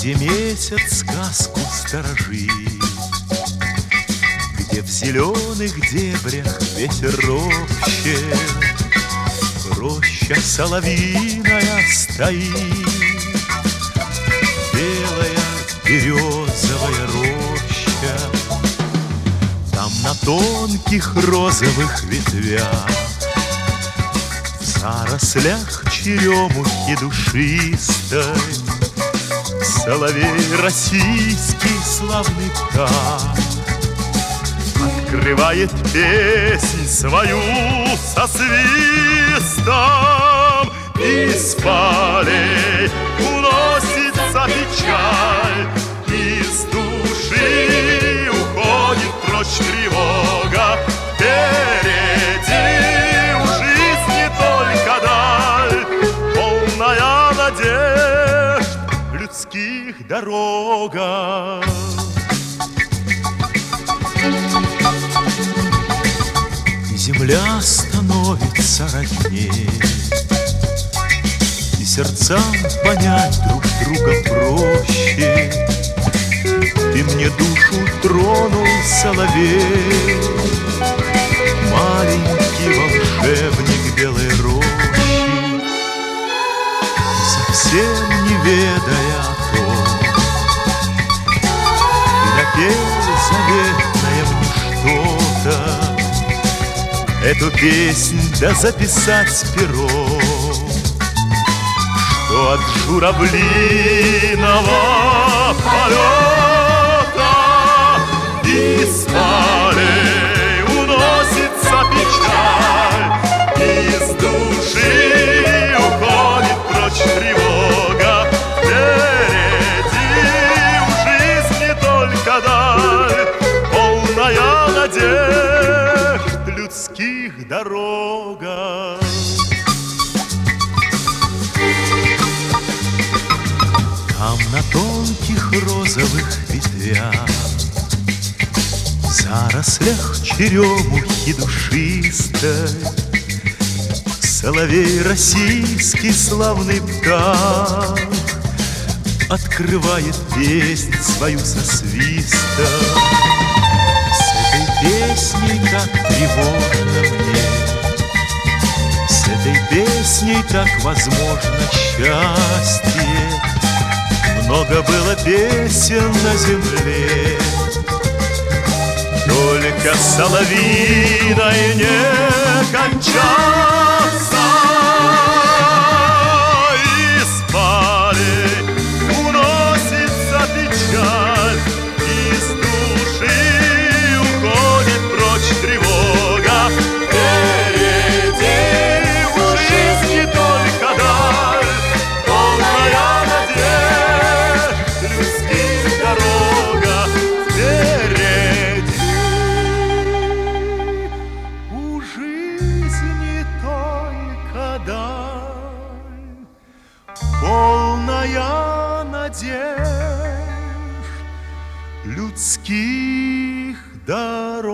Где месяц сказку сторожит, где в зеленых дебрях ветер ропщет, роща соловьиная стоит, белая березовая роща. Там на тонких розовых ветвях, в зарослях черемухи душистой, соловей российский славный птах открывает песнь свою со свистом. Из полей уносится печаль, из души уходит прочь тревога. Впереди у жизни только даль, полная надежд людских дорогах. И земля становится родней, и сердцам понять друг друга проще. Ты мне душу тронул, соловей, маленький волшебник белой рощи, совсем не ведая о том, ты напел заветное мне что-то. Эту песнь да записать пером, что от журавлиного полета из полей уносится печаль, из души уходит прочь тревога. Впереди у жизни только даль, полная надежд людских дорогах. Там на тонких розовых ветвях, в зарослях черемухи душистой, соловей российский славный птах открывает песнь свою со свистом. С этой песней так тревожно мне, с этой песней так возможно счастье. Много было песен на земле, только соловьиной не кончался. Из полей уносится печаль, из души уходит прочь тревога. Впереди у жизни только даль, полная надежд людских дорога. Впереди у жизни только даль, полная надежд людских дорог.